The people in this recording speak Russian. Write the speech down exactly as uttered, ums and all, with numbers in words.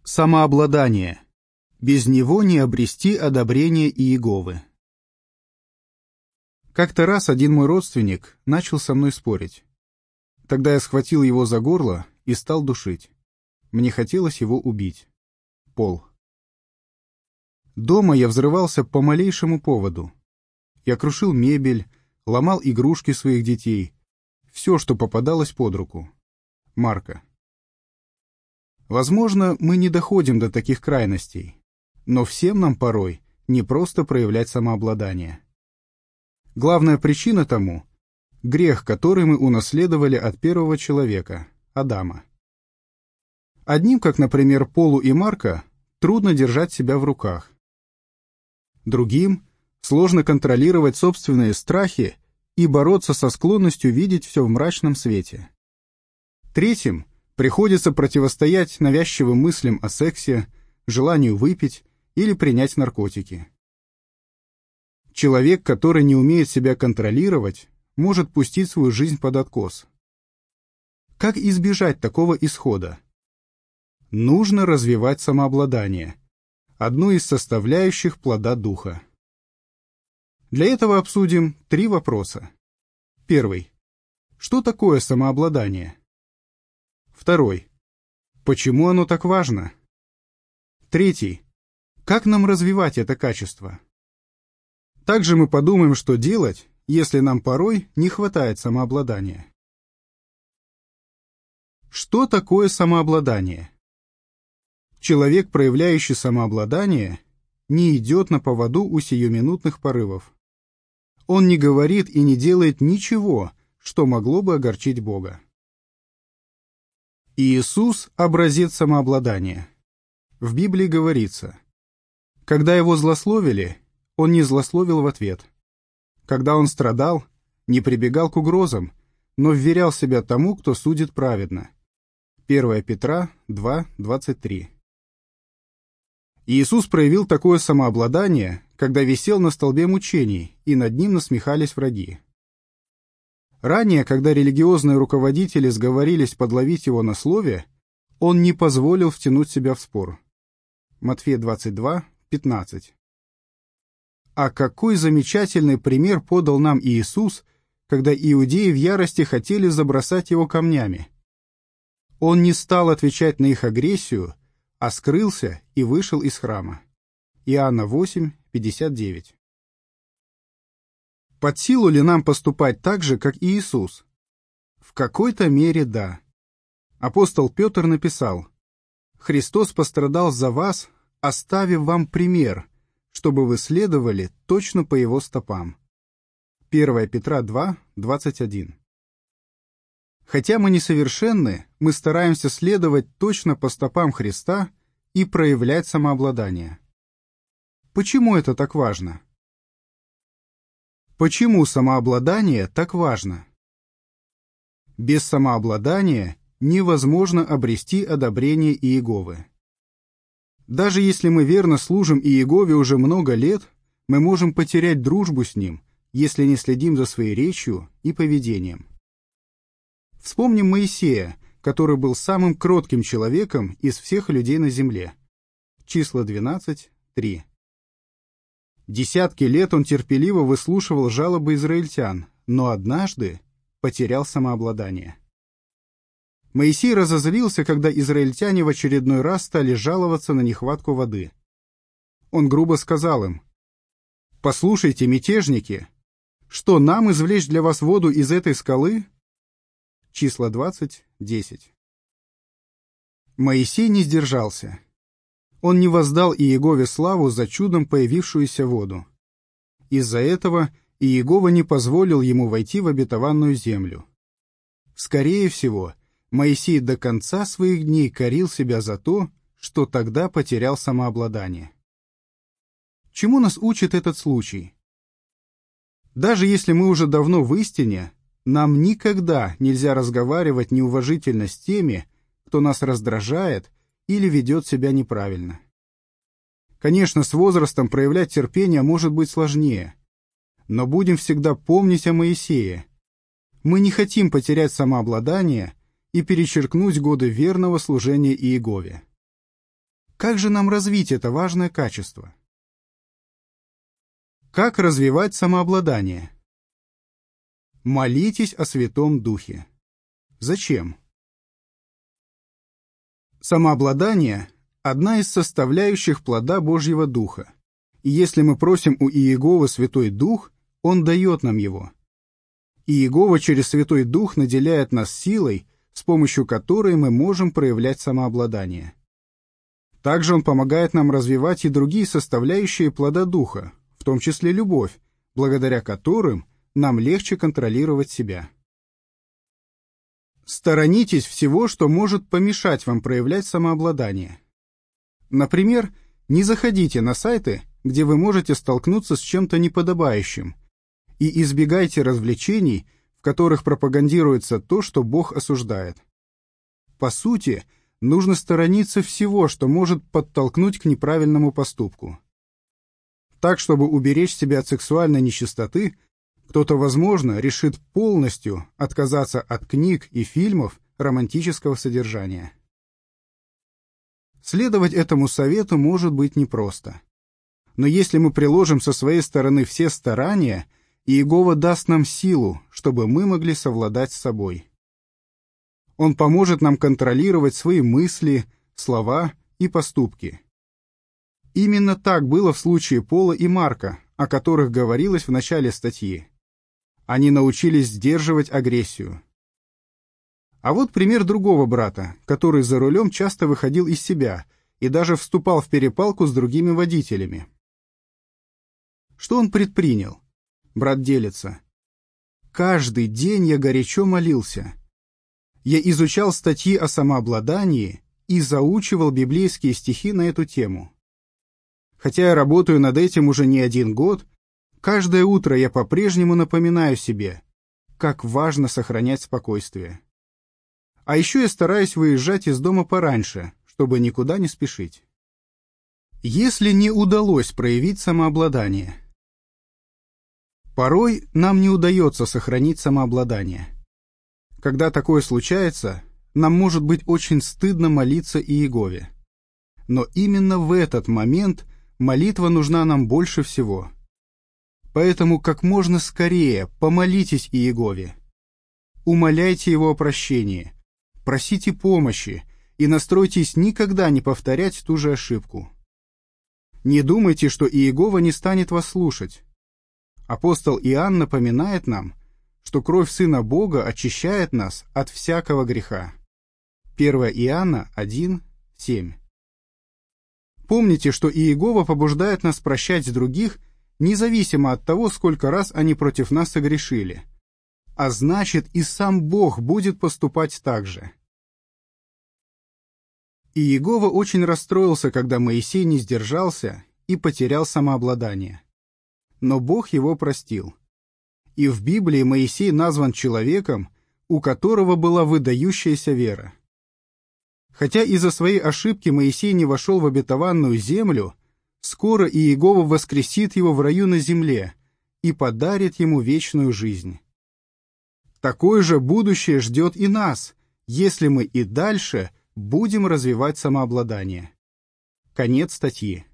Самообладание. Без него не обрести одобрение Иеговы. Как-то раз один мой родственник начал со мной спорить. Тогда я схватил его за горло и стал душить. Мне хотелось его убить. Пол. Дома я взрывался по малейшему поводу. Я крушил мебель, ломал игрушки своих детей, все, что попадалось под руку. Марка. Возможно, мы не доходим до таких крайностей, но всем нам порой не просто проявлять самообладание. Главная причина тому — грех, который мы унаследовали от первого человека, Адама. Одним, как, например, Полу и Марка, трудно держать себя в руках. Другим сложно контролировать собственные страхи и бороться со склонностью видеть все в мрачном свете. Третьим приходится противостоять навязчивым мыслям о сексе, желанию выпить или принять наркотики. Человек, который не умеет себя контролировать, может пустить свою жизнь под откос. Как избежать такого исхода? Нужно развивать самообладание, одну из составляющих плода духа. Для этого обсудим три вопроса. Первый. Что такое самообладание? Второй. Почему оно так важно? Третий. Как нам развивать это качество? Также мы подумаем, что делать, если нам порой не хватает самообладания. Что такое самообладание? Человек, проявляющий самообладание, не идет на поводу у сиюминутных порывов. Он не говорит и не делает ничего, что могло бы огорчить Бога. Иисус – образец самообладания. В Библии говорится: когда его злословили, он не злословил в ответ. Когда он страдал, не прибегал к угрозам, но вверял себя тому, кто судит праведно. первое Петра два, двадцать три. Иисус проявил такое самообладание, когда висел на столбе мучений, и над ним насмехались враги. Ранее, когда религиозные руководители сговорились подловить его на слове, он не позволил втянуть себя в спор. Матфея двадцать два, пятнадцать. А какой замечательный пример подал нам Иисус, когда иудеи в ярости хотели забросать его камнями. Он не стал отвечать на их агрессию, а скрылся и вышел из храма. Иоанна восемь, пятьдесят девять. Под силу ли нам поступать так же, как Иисус? В какой-то мере да. Апостол Петр написал: «Христос пострадал за вас, оставив вам пример, чтобы вы следовали точно по Его стопам». первое Петра два, двадцать один. Хотя мы несовершенны, мы стараемся следовать точно по стопам Христа и проявлять самообладание. Почему это так важно? Почему самообладание так важно? Без самообладания невозможно обрести одобрение Иеговы. Даже если мы верно служим Иегове уже много лет, мы можем потерять дружбу с Ним, если не следим за своей речью и поведением. Вспомним Моисея, который был самым кротким человеком из всех людей на земле. Числа двенадцать, три. Десятки лет он терпеливо выслушивал жалобы израильтян, но однажды потерял самообладание. Моисей разозлился, когда израильтяне в очередной раз стали жаловаться на нехватку воды. Он грубо сказал им: «Послушайте, мятежники, что нам извлечь для вас воду из этой скалы?» Числа двадцать, десять. Моисей не сдержался. Он не воздал Иегове славу за чудом появившуюся воду. Из-за этого Иегова не позволил ему войти в обетованную землю. Скорее всего, Моисей до конца своих дней корил себя за то, что тогда потерял самообладание. Чему нас учит этот случай? Даже если мы уже давно в истине, нам никогда нельзя разговаривать неуважительно с теми, кто нас раздражает или ведет себя неправильно. Конечно, с возрастом проявлять терпение может быть сложнее, но будем всегда помнить о Моисее. Мы не хотим потерять самообладание и перечеркнуть годы верного служения Иегове. Как же нам развить это важное качество? Как развивать самообладание? Молитесь о Святом Духе. Зачем? Самообладание – одна из составляющих плода Божьего Духа. И если мы просим у Иеговы Святой Дух, Он дает нам его. Иегова через Святой Дух наделяет нас силой, с помощью которой мы можем проявлять самообладание. Также Он помогает нам развивать и другие составляющие плода Духа, в том числе любовь, благодаря которым нам легче контролировать себя. Сторонитесь всего, что может помешать вам проявлять самообладание. Например, не заходите на сайты, где вы можете столкнуться с чем-то неподобающим, и избегайте развлечений, в которых пропагандируется то, что Бог осуждает. По сути, нужно сторониться всего, что может подтолкнуть к неправильному поступку. Так, чтобы уберечь себя от сексуальной нечистоты, кто-то, возможно, решит полностью отказаться от книг и фильмов романтического содержания. Следовать этому совету может быть непросто. Но если мы приложим со своей стороны все старания, Иегова даст нам силу, чтобы мы могли совладать с собой. Он поможет нам контролировать свои мысли, слова и поступки. Именно так было в случае Пола и Марка, о которых говорилось в начале статьи. Они научились сдерживать агрессию. А вот пример другого брата, который за рулем часто выходил из себя и даже вступал в перепалку с другими водителями. Что он предпринял? Брат делится. «Каждый день я горячо молился. Я изучал статьи о самообладании и заучивал библейские стихи на эту тему. Хотя я работаю над этим уже не один год, каждое утро я по-прежнему напоминаю себе, как важно сохранять спокойствие. А еще я стараюсь выезжать из дома пораньше, чтобы никуда не спешить». Если не удалось проявить самообладание. Порой нам не удается сохранить самообладание. Когда такое случается, нам может быть очень стыдно молиться Иегове. Но именно в этот момент молитва нужна нам больше всего. Поэтому как можно скорее помолитесь Иегове. Умоляйте Его о прощении, просите помощи и настройтесь никогда не повторять ту же ошибку. Не думайте, что Иегова не станет вас слушать. Апостол Иоанн напоминает нам, что кровь Сына Бога очищает нас от всякого греха. первое Иоанна один, семь. Помните, что Иегова побуждает нас прощать других, независимо от того, сколько раз они против нас согрешили. А значит, и сам Бог будет поступать так же. Иегова очень расстроился, когда Моисей не сдержался и потерял самообладание. Но Бог его простил. И в Библии Моисей назван человеком, у которого была выдающаяся вера. Хотя из-за своей ошибки Моисей не вошел в обетованную землю, скоро Иегова воскресит его в раю на земле и подарит ему вечную жизнь. Такое же будущее ждет и нас, если мы и дальше будем развивать самообладание. Конец статьи.